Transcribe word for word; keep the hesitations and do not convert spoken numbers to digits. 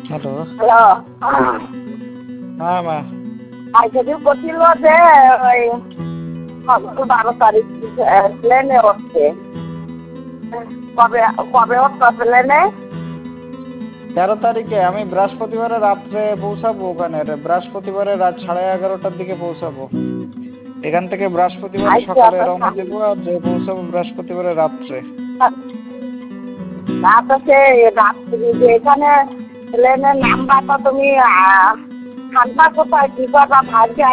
Hello. Hello. হ্যাঁ মা। আজকে যে বলছিল যে ওই বারো তারিখ প্লেনে উঠছে, কবে কবে উঠছে প্লেনে? তেরো তারিখে আমি বৃহস্পতিবারে রাত্রে পৌঁছাবো ওখানে, বৃহস্পতিবারে রাত সাড়ে এগারোটার দিকে পৌঁছাবো। এখান থেকে বৃহস্পতিবারে আচ্ছা সকালে তো রওনা দেবো আর যে পৌঁছাবো বৃহস্পতিবারে রাত্রে। না তো সে রাত্রি যে এখানে প্লেনের নাম্বারটা তুমি আনবা কোথায়, কি করবা ভাগ্যে